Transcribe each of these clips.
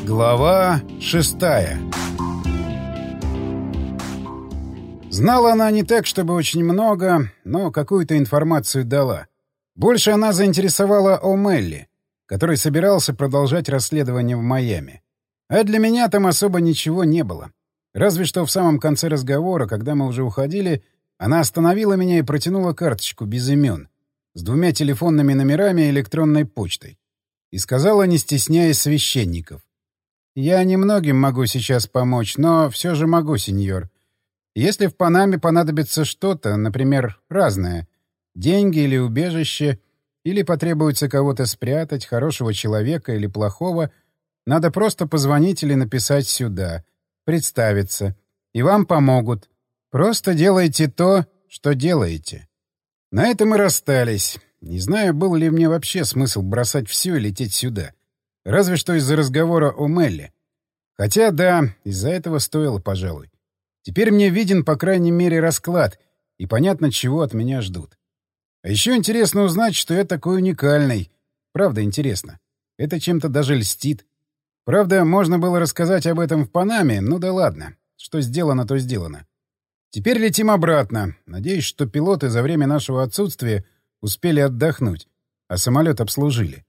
Глава 6. Знала она не так, чтобы очень много, но какую-то информацию дала. Больше она заинтересовала О'Мелли, который собирался продолжать расследование в Майами. А для меня там особо ничего не было. Разве что в самом конце разговора, когда мы уже уходили, она остановила меня и протянула карточку без имен, с 2 телефонными номерами и электронной почтой. И сказала, не стесняясь священников: «Я немногим могу сейчас помочь, но все же могу, сеньор. Если в Панаме понадобится что-то, например, разное, деньги или убежище, или потребуется кого-то спрятать, хорошего человека или плохого, надо просто позвонить или написать сюда, представиться, и вам помогут. Просто делайте то, что делаете». На этом и расстались. Не знаю, был ли мне вообще смысл бросать все и лететь сюда. Разве что из-за разговора о Мелли. Хотя, да, из-за этого стоило, пожалуй. Теперь мне виден, по крайней мере, расклад, и понятно, чего от меня ждут. А еще интересно узнать, что я такой уникальный. Правда, интересно. Это чем-то даже льстит. Правда, можно было рассказать об этом в Панаме, ну да ладно. Что сделано, то сделано. Теперь летим обратно. Надеюсь, что пилоты за время нашего отсутствия успели отдохнуть, а самолет обслужили.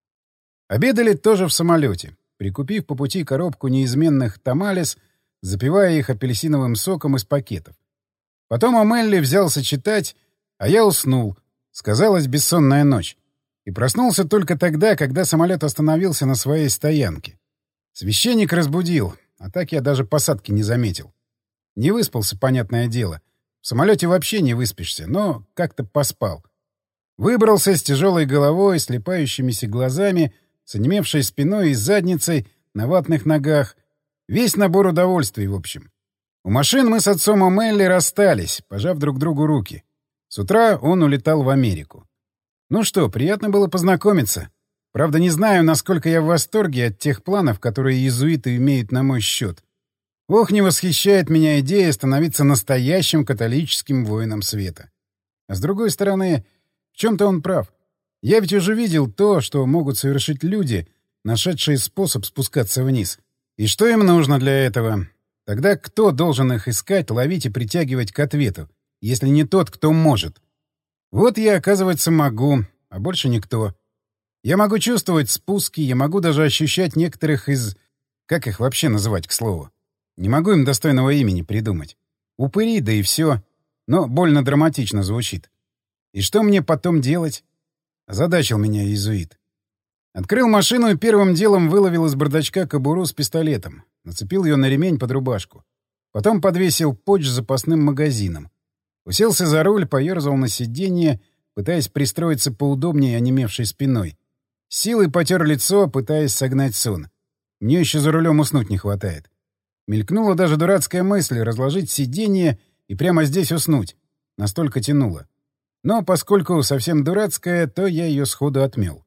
Обедали тоже в самолете, прикупив по пути коробку неизменных тамалес, запивая их апельсиновым соком из пакетов. Потом О'Мелли взялся читать, а я уснул. Сказалась бессонная ночь. И проснулся только тогда, когда самолет остановился на своей стоянке. Священник разбудил, а так я даже посадки не заметил. Не выспался, понятное дело. В самолете вообще не выспишься, но как-то поспал. Выбрался с тяжелой головой, слепающимися глазами, с онемевшей спиной и задницей, на ватных ногах. Весь набор удовольствий, в общем. У машин мы с отцом О'Мелли расстались, пожав друг другу руки. С утра он улетал в Америку. Ну что, приятно было познакомиться. Правда, не знаю, насколько я в восторге от тех планов, которые иезуиты имеют на мой счет. Ох, не восхищает меня идея становиться настоящим католическим воином света. А с другой стороны, в чем-то он прав. Я ведь уже видел то, что могут совершить люди, нашедшие способ спускаться вниз. И что им нужно для этого? Тогда кто должен их искать, ловить и притягивать к ответу, если не тот, кто может? Вот я, оказывается, могу, а больше никто. Я могу чувствовать спуски, я могу даже ощущать некоторых из... Как их вообще называть, к слову? Не могу им достойного имени придумать. Упыри, да и все. Но больно драматично звучит. И что мне потом делать? Озадачил меня иезуит. Открыл машину и первым делом выловил из бардачка кобуру с пистолетом. Нацепил ее на ремень под рубашку. Потом подвесил поч с запасным магазином. Уселся за руль, поерзал на сиденье, пытаясь пристроиться поудобнее онемевшей спиной. С силой потер лицо, пытаясь согнать сон. Мне еще за рулем уснуть не хватает. Мелькнула даже дурацкая мысль разложить сиденье и прямо здесь уснуть. Настолько тянуло. Но поскольку совсем дурацкая, то я ее сходу отмел.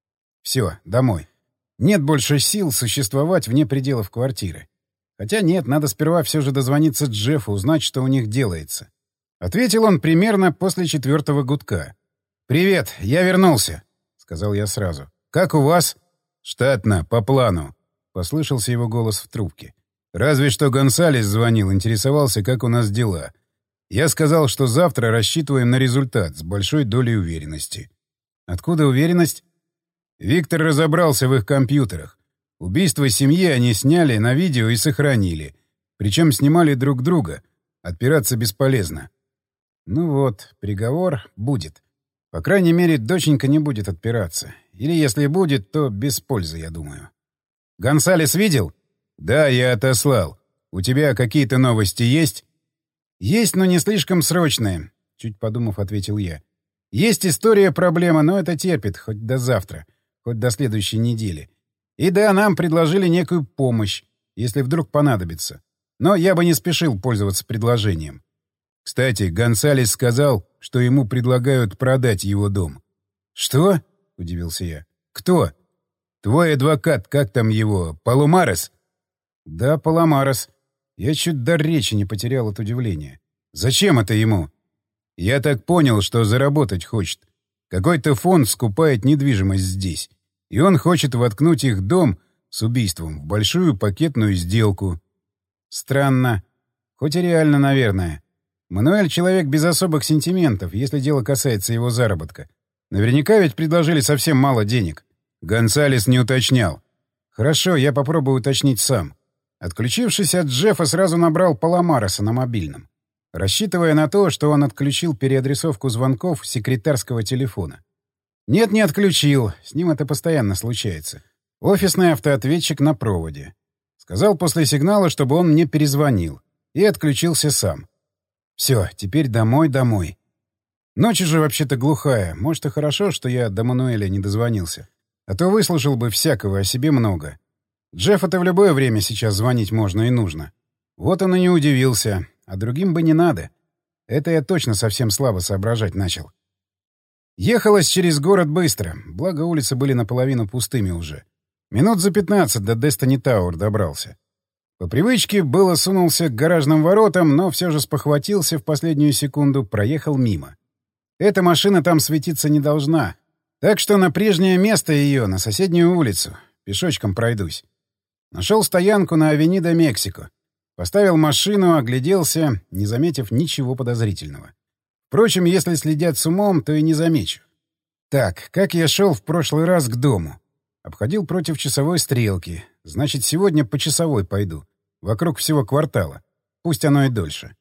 Все, домой. Нет больше сил существовать вне пределов квартиры. Хотя нет, надо сперва все же дозвониться Джеффу, узнать, что у них делается. Ответил он примерно после 4-го гудка. «Привет, я вернулся», — сказал я сразу. «Как у вас?» «Штатно, по плану», — послышался его голос в трубке. «Разве что Гонсалес звонил, интересовался, как у нас дела. Я сказал, что завтра рассчитываем на результат с большой долей уверенности». «Откуда уверенность?» Виктор разобрался в их компьютерах. Убийство семьи они сняли на видео и сохранили. Причем снимали друг друга. Отпираться бесполезно. Ну вот, приговор будет. По крайней мере, доченька не будет отпираться. Или если будет, то без пользы, я думаю. «Гонсалес видел?» «Да, я отослал. У тебя какие-то новости есть?» «Есть, но не слишком срочные», — чуть подумав, ответил я. «Есть история проблемы, но это терпит хоть до завтра, хоть до следующей недели. И да, нам предложили некую помощь, если вдруг понадобится. Но я бы не спешил пользоваться предложением. Кстати, Гонсалес сказал, что ему предлагают продать его дом». «Что?» — удивился я. «Кто?» «Твой адвокат, как там его, Паломарес?» «Да, Паломарес. Я чуть дар речи не потерял от удивления. Зачем это ему?» «Я так понял, что заработать хочет. Какой-то фонд скупает недвижимость здесь. И он хочет воткнуть их дом с убийством в большую пакетную сделку. Странно. Хоть и реально, наверное. Мануэль — человек без особых сентиментов, если дело касается его заработка. Наверняка ведь предложили совсем мало денег. Гонсалес не уточнял. Хорошо, я попробую уточнить сам. Отключившись от Джеффа, сразу набрал Паламареса на мобильном, рассчитывая на то, что он отключил переадресовку звонков секретарского телефона. Нет, не отключил. С ним это постоянно случается. Офисный автоответчик на проводе. Сказал после сигнала, чтобы он мне перезвонил. И отключился сам. Все, теперь домой. Ночь уже вообще-то глухая. Может, и хорошо, что я до Мануэля не дозвонился. А то выслушал бы всякого о себе много. Джеффу-то в любое время сейчас звонить можно и нужно. Вот он и не удивился. А другим бы не надо. Это я точно совсем слабо соображать начал. Ехалось через город быстро. Благо, улицы были наполовину пустыми уже. Минут за 15 до Дестони Тауэр добрался. По привычке было сунулся к гаражным воротам, но все же спохватился в последнюю секунду, проехал мимо. Эта машина там светиться не должна. Так что на прежнее место ее, на соседнюю улицу. Пешочком пройдусь. Нашел стоянку на Авенида Мексико. Поставил машину, огляделся, не заметив ничего подозрительного. Впрочем, если следят с умом, то и не замечу. Так, как я шел в прошлый раз к дому? Обходил против часовой стрелки. Значит, сегодня по часовой пойду. Вокруг всего квартала. Пусть оно и дольше.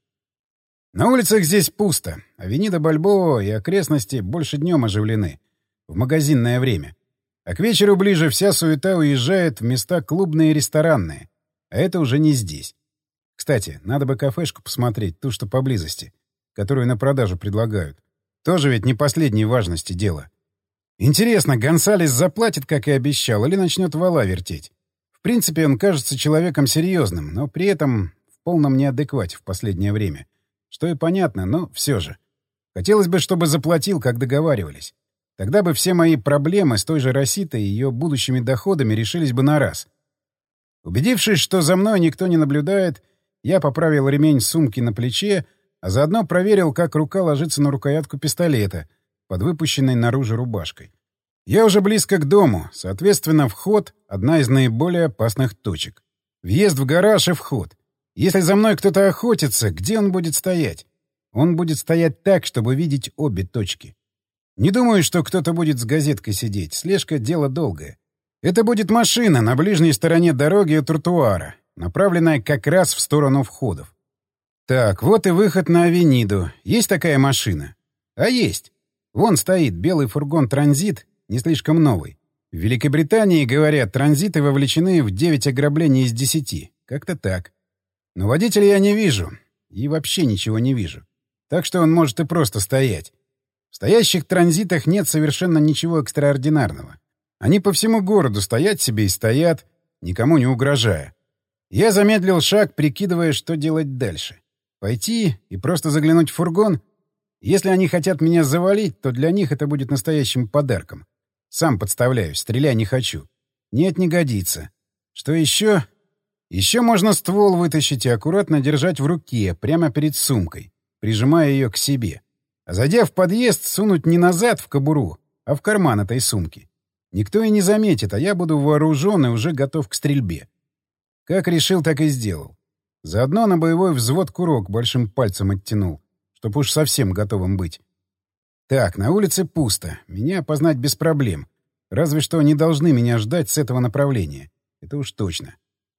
На улицах здесь пусто. Авенида Бальбоа и окрестности больше днем оживлены. В магазинное время. А к вечеру ближе вся суета уезжает в места клубные и ресторанные. А это уже не здесь. Кстати, надо бы кафешку посмотреть, ту, что поблизости, которую на продажу предлагают. Тоже ведь не последней важности дело. Интересно, Гонсалес заплатит, как и обещал, или начнет вала вертеть? В принципе, он кажется человеком серьезным, но при этом в полном неадеквате в последнее время. Что и понятно, но все же. Хотелось бы, чтобы заплатил, как договаривались. Тогда бы все мои проблемы с той же Роситой и ее будущими доходами решились бы на раз. Убедившись, что за мной никто не наблюдает, я поправил ремень сумки на плече, а заодно проверил, как рука ложится на рукоятку пистолета под выпущенной наружу рубашкой. Я уже близко к дому, соответственно, вход — одна из наиболее опасных точек. Въезд в гараж и вход. Если за мной кто-то охотится, где он будет стоять? Он будет стоять так, чтобы видеть обе точки. Не думаю, что кто-то будет с газеткой сидеть. Слежка — дело долгое. Это будет машина на ближней стороне дороги у тротуара, направленная как раз в сторону входов. Так, вот и выход на Авениду. Есть такая машина? А есть. Вон стоит белый фургон «Транзит», не слишком новый. В Великобритании, говорят, транзиты вовлечены в 9 ограблений из 10. Как-то так. Но водителя я не вижу. И вообще ничего не вижу. Так что он может и просто стоять. В стоящих транзитах нет совершенно ничего экстраординарного. Они по всему городу стоят себе и стоят, никому не угрожая. Я замедлил шаг, прикидывая, что делать дальше. Пойти и просто заглянуть в фургон? Если они хотят меня завалить, то для них это будет настоящим подарком. Сам подставляюсь, стреляй не хочу. Нет, не годится. Что еще? Еще можно ствол вытащить и аккуратно держать в руке, прямо перед сумкой, прижимая ее к себе. А зайдя в подъезд, сунуть не назад в кобуру, а в карман этой сумки. Никто и не заметит, а я буду вооружен и уже готов к стрельбе. Как решил, так и сделал. Заодно на боевой взвод курок большим пальцем оттянул, чтоб уж совсем готовым быть. Так, на улице пусто. Меня опознать без проблем. Разве что не должны меня ждать с этого направления. Это уж точно.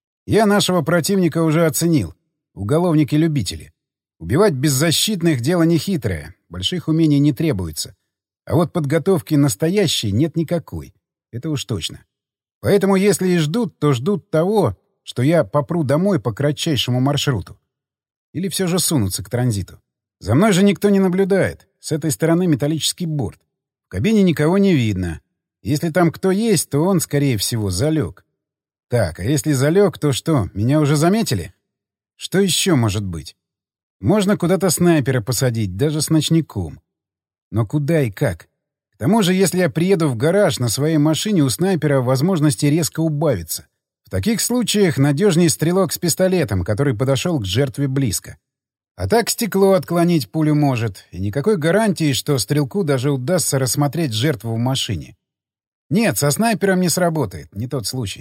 Я нашего противника уже оценил. Уголовники-любители. Убивать беззащитных — дело нехитрое. Больших умений не требуется. А вот подготовки настоящей нет никакой. Это уж точно. Поэтому если и ждут, то ждут того, что я попру домой по кратчайшему маршруту. Или все же сунутся к транзиту. За мной же никто не наблюдает. С этой стороны металлический борт. В кабине никого не видно. Если там кто есть, то он, скорее всего, залег. Так, а если залег, то что, меня уже заметили? Что еще может быть? Можно куда-то снайпера посадить, даже с ночником. Но куда и как? К тому же, если я приеду в гараж на своей машине, у снайпера возможности резко убавится. В таких случаях надежнее стрелок с пистолетом, который подошел к жертве близко. А так стекло отклонить пулю может, и никакой гарантии, что стрелку даже удастся рассмотреть жертву в машине. Нет, со снайпером не сработает, не тот случай.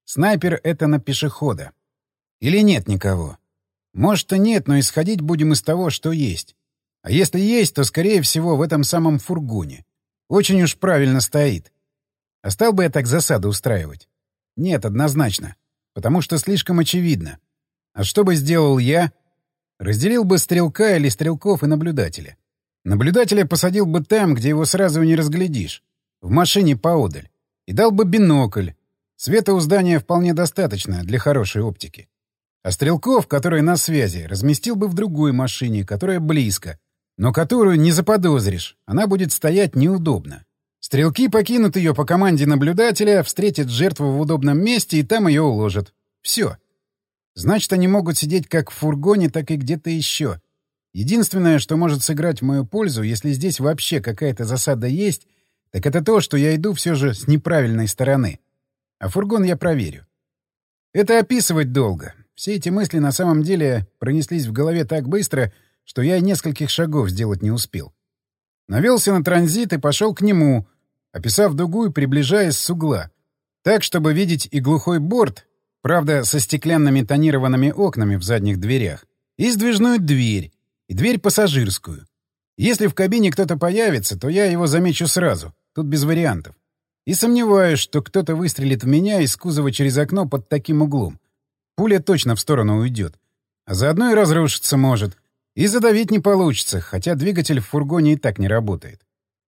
Снайпер — это на пешехода. Или нет никого? Может, и нет, но исходить будем из того, что есть. А если есть, то, скорее всего, в этом самом фургоне. Очень уж правильно стоит. А стал бы я так засаду устраивать? Нет, однозначно. Потому что слишком очевидно. А что бы сделал я? Разделил бы стрелка или стрелков и наблюдателя. Наблюдателя посадил бы там, где его сразу не разглядишь. В машине поодаль. И дал бы бинокль. Света у здания вполне достаточно для хорошей оптики. А стрелков, которые на связи, разместил бы в другой машине, которая близко, но которую не заподозришь. Она будет стоять неудобно. Стрелки покинут ее по команде наблюдателя, встретят жертву в удобном месте и там ее уложат. Все. Значит, они могут сидеть как в фургоне, так и где-то еще. Единственное, что может сыграть в мою пользу, если здесь вообще какая-то засада есть, так это то, что я иду все же с неправильной стороны. А фургон я проверю. Это описывать долго. Все эти мысли на самом деле пронеслись в голове так быстро, что я нескольких шагов сделать не успел. Навелся на транзит и пошел к нему, описав дугу и приближаясь с угла. Так, чтобы видеть и глухой борт, правда, со стеклянными тонированными окнами в задних дверях, и сдвижную дверь, и дверь пассажирскую. Если в кабине кто-то появится, то я его замечу сразу, тут без вариантов. И сомневаюсь, что кто-то выстрелит в меня из кузова через окно под таким углом. Пуля точно в сторону уйдет. А заодно и разрушиться может. И задавить не получится, хотя двигатель в фургоне и так не работает.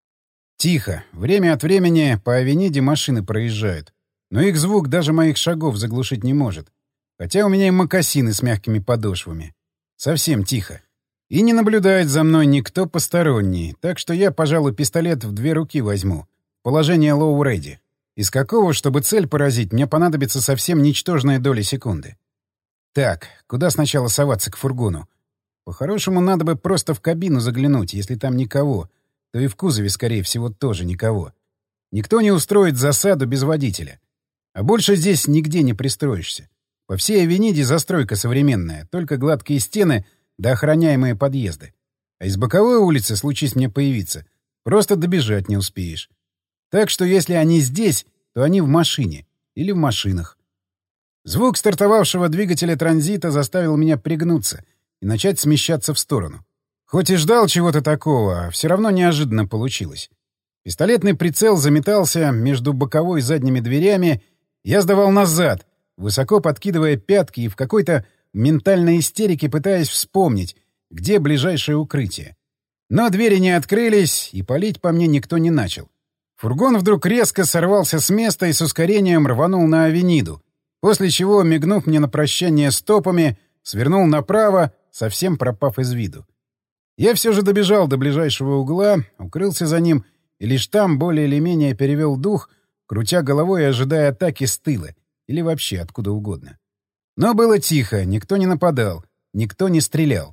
Тихо. Время от времени по авениде машины проезжают. Но их звук даже моих шагов заглушить не может. Хотя у меня и мокасины с мягкими подошвами. Совсем тихо. И не наблюдает за мной никто посторонний, так что я, пожалуй, пистолет в 2 руки возьму. Положение low-ready. Из какого, чтобы цель поразить, мне понадобится совсем ничтожная доля секунды. Так, куда сначала соваться к фургону? По-хорошему, надо бы просто в кабину заглянуть, если там никого, то и в кузове, скорее всего, тоже никого. Никто не устроит засаду без водителя. А больше здесь нигде не пристроишься. По всей авениде застройка современная, только гладкие стены да охраняемые подъезды. А из боковой улицы, случись мне появиться, просто добежать не успеешь. Так что если они здесь, то они в машине или в машинах. Звук стартовавшего двигателя транзита заставил меня пригнуться и начать смещаться в сторону. Хоть и ждал чего-то такого, а все равно неожиданно получилось. Пистолетный прицел заметался между боковой и задними дверями, я сдавал назад, высоко подкидывая пятки и в какой-то ментальной истерике пытаясь вспомнить, где ближайшее укрытие. Но двери не открылись, и палить по мне никто не начал. Фургон вдруг резко сорвался с места и с ускорением рванул на авениду, после чего, мигнув мне на прощание стопами, свернул направо, совсем пропав из виду. Я все же добежал до ближайшего угла, укрылся за ним и лишь там более или менее перевел дух, крутя головой и ожидая атаки с тыла или вообще откуда угодно. Но было тихо, никто не нападал, никто не стрелял.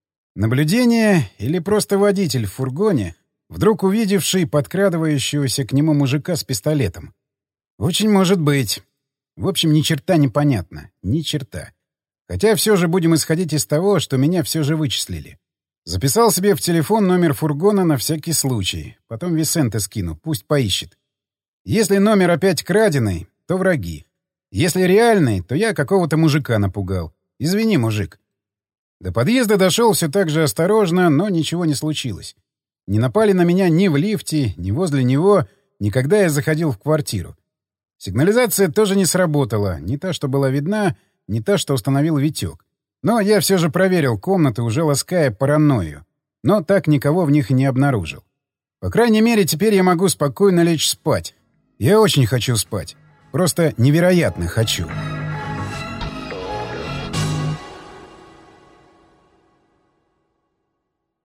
Наблюдение или просто водитель в фургоне, вдруг увидевший подкрадывающегося к нему мужика с пистолетом. Очень может быть. В общем, ни черта не понятно. Ни черта. Хотя все же будем исходить из того, что меня все же вычислили. Записал себе в телефон номер фургона на всякий случай. Потом Висенте скину, пусть поищет. Если номер опять краденый, то враги. Если реальный, то я какого-то мужика напугал. Извини, мужик. До подъезда дошел все так же осторожно, но ничего не случилось. Не напали на меня ни в лифте, ни возле него, ни когда я заходил в квартиру. Сигнализация тоже не сработала, не та, что была видна, не та, что установил Витек. Но я все же проверил комнаты, уже лаская паранойю. Но так никого в них и не обнаружил. По крайней мере, теперь я могу спокойно лечь спать. Я очень хочу спать. Просто невероятно хочу.